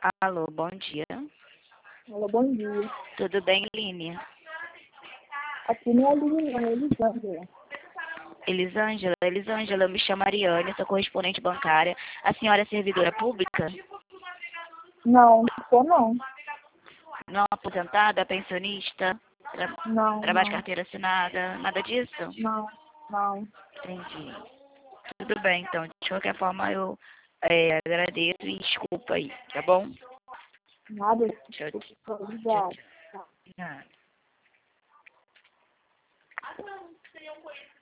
Alô, bom dia. Alô, bom dia. Tudo bem, Aline? Aqui não é Aline, não, é Elisângela. Elisângela, eu me chamo Ariane, sou correspondente bancária. A senhora é servidora pública? Não, não sou não. Não aposentada, pensionista? Trabalho de Não, carteira assinada? Nada disso? não, não. Entendi. Tudo bem, então. De qualquer forma, eu agradeço e desculpa aí, tá bom? Nada, Tchau, tchau. obrigada. Nada.